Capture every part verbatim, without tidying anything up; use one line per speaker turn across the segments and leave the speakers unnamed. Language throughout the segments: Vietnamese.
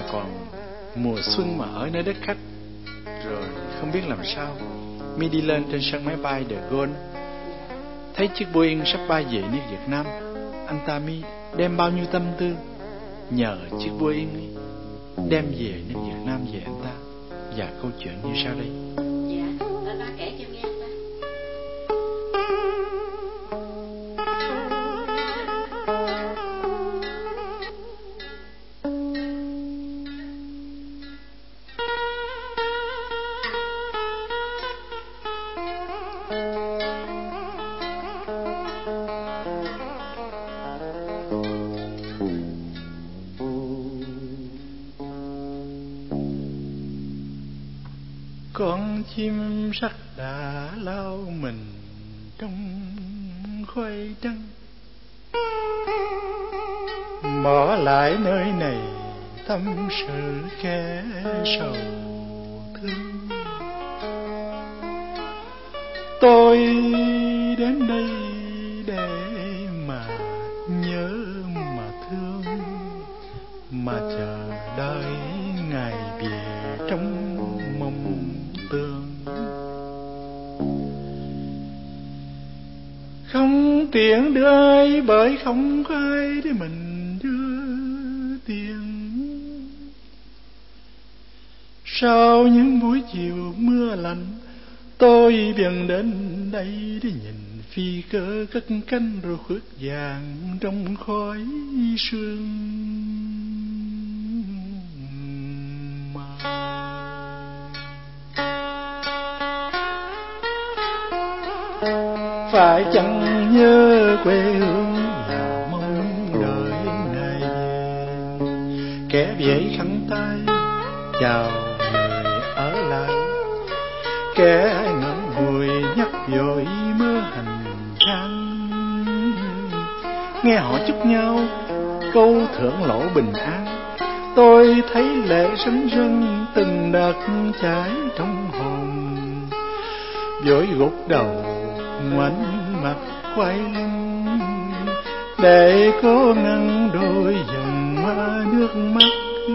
còn mùa xuân mà ở nơi đất khách. Rồi không biết làm sao, Mi đi lên trên sân máy bay De Gaulle, thấy chiếc Boeing sắp bay về nước Việt Nam. Anh ta Mi đem bao nhiêu tâm tư nhờ chiếc Boeing ấy đem về nước Việt Nam về anh ta. Và câu chuyện như sau đây.
Dạ, ba kể cho nghe ta.
Con chim sắt đã lao mình trong khoai trắng, bỏ lại nơi này tâm sự kẻ sầu thương. Tôi đến đây để mà nhớ mà thương, mà chờ đợi ngày về trong mong tương. Không tiện đưa ai bởi không có ai để mình đưa tiền. Sau những buổi chiều mưa lạnh, tôi bèn đến đây để nhìn phi cơ cất cánh rồi khuất vàng trong khói sương. Phải chăng nhớ quê hương và mong đợi ngày về, kẻ vẫy khăn tay chào người ở lại, kẻ ngậm ngùi nhắc vội mơ hành trang. Nghe họ chúc nhau câu thưởng lỗ bình an, tôi thấy lệ rưng rưng từng đợt chảy trong hồn. Vội gục đầu ngoảnh mặt quay lưng để cố ngăn đôi dòng hoa nước mắt.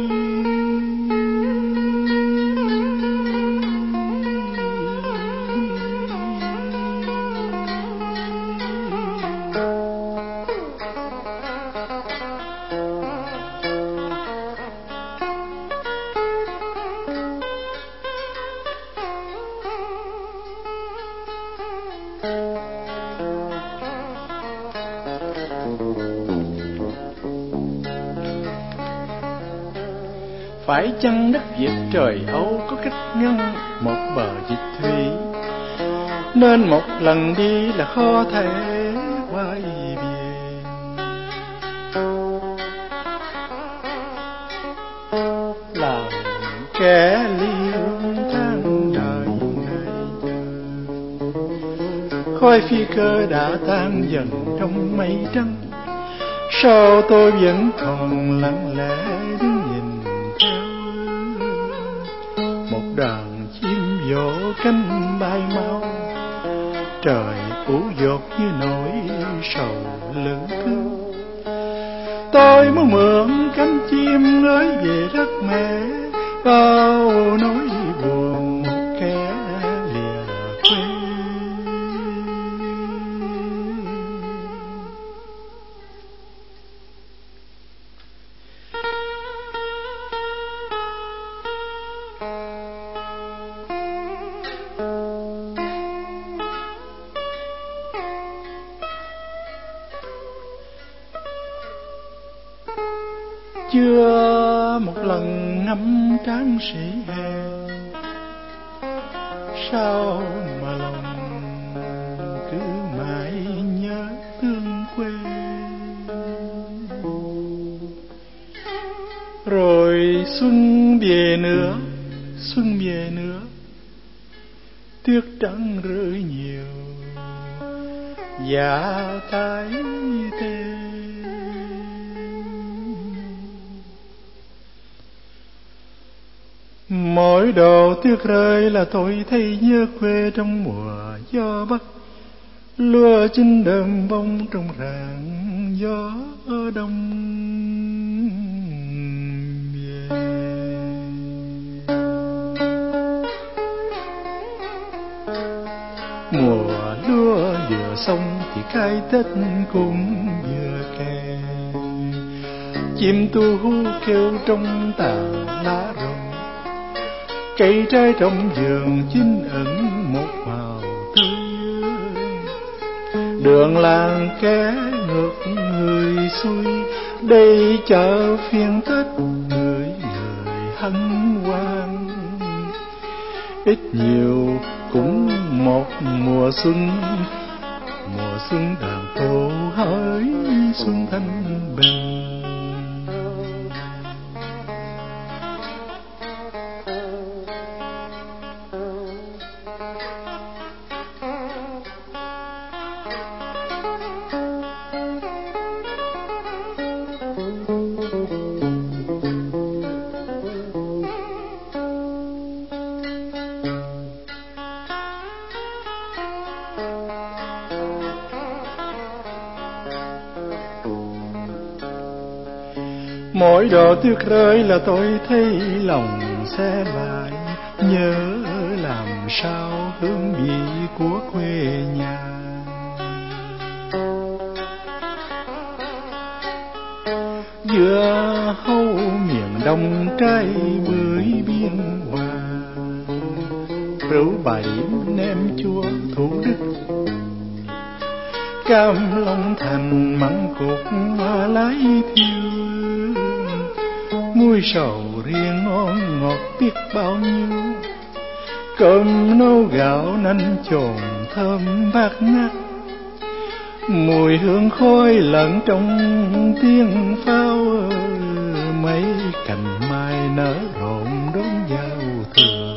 Phải chăng đất Việt trời Âu có cách ngăn một bờ dịch thủy, nên một lần đi là khó thể quay về. Làm kẻ ly hương tháng đời ngày chờ, khói phi cơ đã tan dần trong mây trắng. Sao tôi vẫn còn lặng lẽ đứng nhìn đoàn chim vỗ cánh bay mau, trời ủ dột như nỗi sầu lữ thương. Tôi muốn mượn cánh chim nói về đất mẹ, bao nỗi buồn một kẻ lìa quê. Chưa một lần ngắm tráng sĩ hè, sao mà lòng cứ mãi nhớ thương quê. Rồi xuân về nữa, xuân về nữa, tuyết trắng rơi nhiều, dạ tái tê. Mỗi độ tuyết rơi là tôi thấy nhớ quê trong mùa gió bắc, lúa chín đơm bông trong rạng gió đông về. xong thì cái Tết cũng vừa kề. Chim tu hú kêu trong tàn lá rụng, cây trái trong vườn chín ẩn một màu tươi. Đường làng kẻ ngược người xuôi, đây chợ phiên Tết người người hân hoan. Ít nhiều cũng một mùa xuân, mùa xuân đàn phố hỡi xuân thanh bình. Mỗi độ tuyết rơi là tôi thấy lòng xe lại, nhớ làm sao hương vị của quê nhà. Giữa hâu miền Đông trái bưởi biên hòa, rượu bảy nem chua Thủ Đức, cam Long Thành măng cục hoa lái thiêu. Muối sầu riêng ngon ngọt biết bao nhiêu, cơm nấu gạo nanh chồn thơm bát ngát. Mùi hương khói lẫn trong tiếng pháo, mấy cành mai nở rộn đón giao thừa.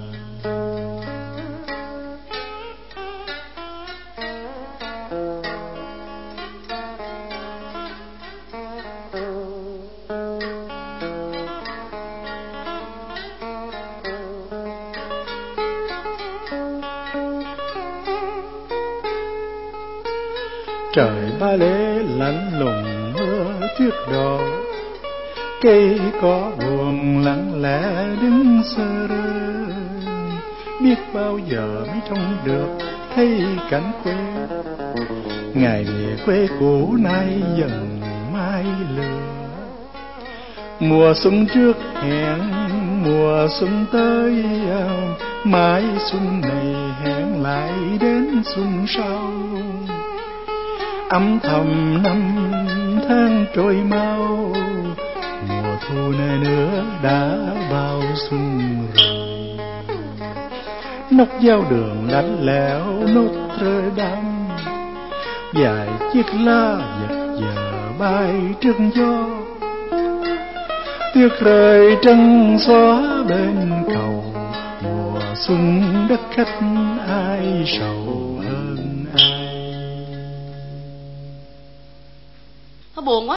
Trời ba lễ lạnh lùng mưa tuyết đỏ, cây cỏ buồn lặng lẽ đứng sơ rơ. Biết bao giờ mới trông được thấy cảnh quê, ngày về quê cũ nay dần mai lừa. Mùa xuân trước hẹn mùa xuân tới, mãi xuân này hẹn lại đến xuân sau. Âm thầm năm tháng trôi mau, mùa thu này nữa đã vào xuân rồi. Nóc giao đường lạnh lẽo Notre Dame, vài chiếc lá giật giờ bay trước gió. Tuyết rơi trăng xóa bên cầu, mùa xuân đất khách ai sầu hơn ai.
Nó buồn quá.